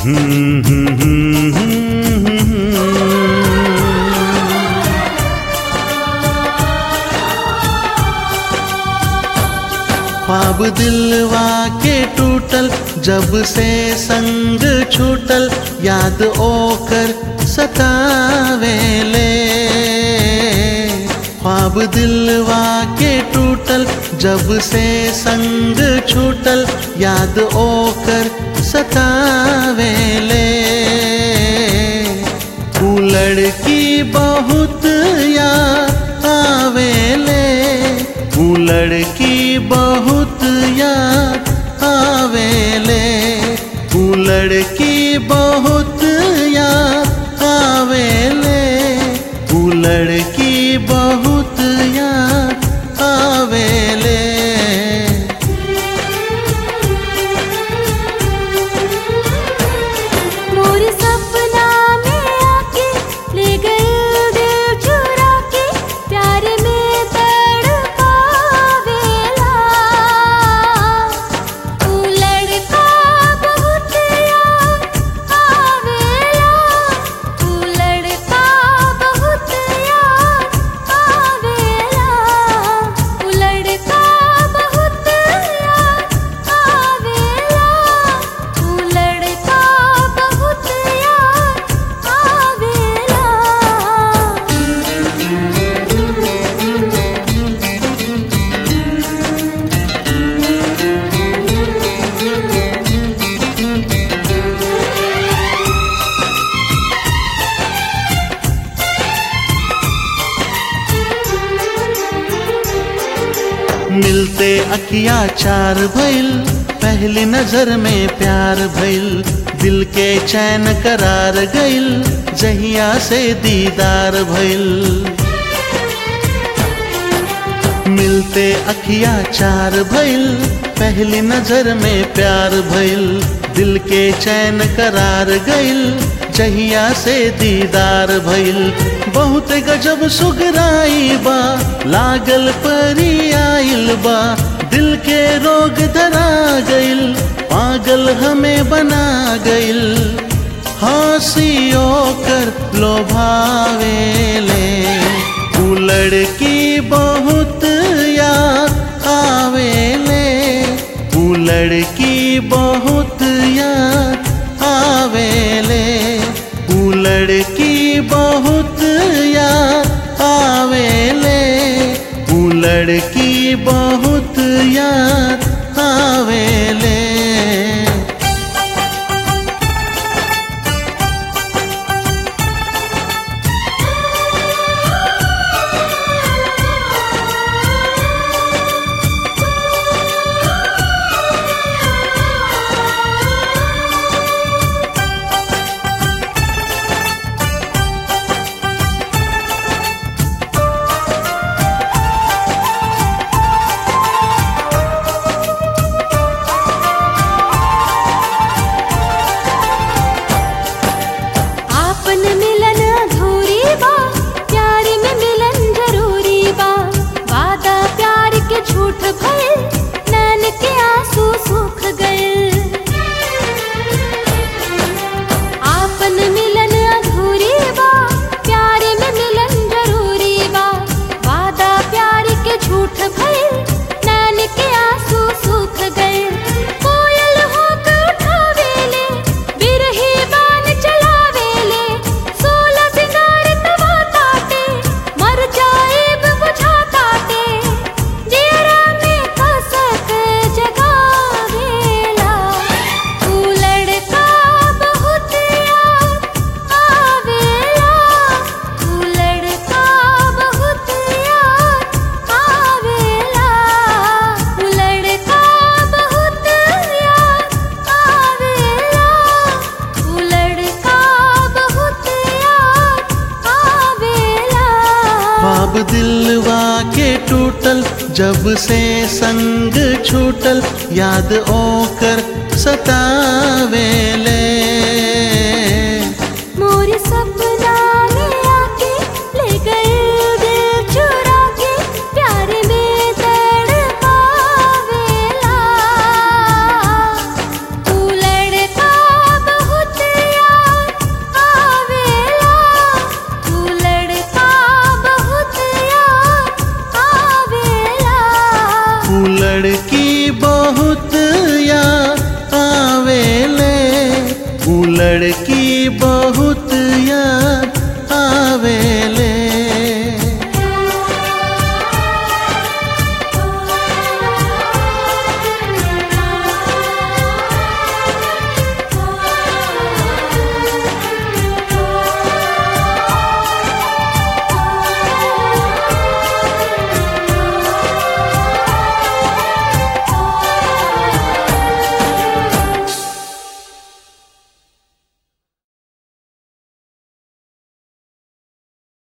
ख्वाब दिलवा के टूटल जब से संग छूटल याद ओकर सतावेले। ख्वाब दिलवा के टूटल जब से संग छूटल याद ओकर सतावेले। वो लड़की बहुत याद आवेले, वो लड़की बहुत याद आवेले, वो लड़की बहुत याद आवेले, वो लड़की बहुत याद आवेले। मोरे सपना में आके ले गए दिल चुरा के प्यार में तड़पावेला। तू लड़का बहुत याद आवेला, तू लड़का बहुत याद आवेला, तू लड़का बहुत याद आवेला, तू लड़का बहुत याद आवेला। मिलते अखिया चार भइल, पहली नजर में प्यार भइल, दिल के चैन करार गइल, जहिया से दीदार भइल। मिलते अखिया चार भइल, पहली नजर में प्यार भइल, दिल के चैन करार गइल, जहिया से दीदार भइल। बहुत गजब सुगराई बा, लागल परी आइल बा, दिल के रोग धरा गइल, पागल हमें बना गइल। हंसियो कर लोभावेले, वो लड़की बहुत याद आवेले, वो लड़की बहुत याद आवेले, वो लड़की बहुत याद आवेले, वो लड़की बहुत याद आवेले। आपन मिलन अधूरी बा, प्यार में मिलन जरूरी बा, वादा प्यार के झूठ भइल, नैन के आंसू सूख गए। आपन मिलन अधूरी बा, प्यार में मिलन जरूरी बा, वादा प्यार के झूठ भइल, नैन के आंसू सूख गए। कोयल होकर उठावेले, बिरही बान चलावेले, सोलह सिंगार तवा ताटे, मर जाएब बुझा ताटे, जेरा में कसक जगावेला। तू लड़का बहुत याद आवेला, तू लड़का बहुत याद आवेला, तू लड़का बहुत याद आवेला, तू लड़का बहुत याद आवेला। ख्वाब दिलवा के टूटल जब से संग छूटल याद ओकर सतावेले। मोरे सपना में आके ले गए दिल चुरा के प्यार में तड़पावेला। तू लड़का बहुत लड़की बहुत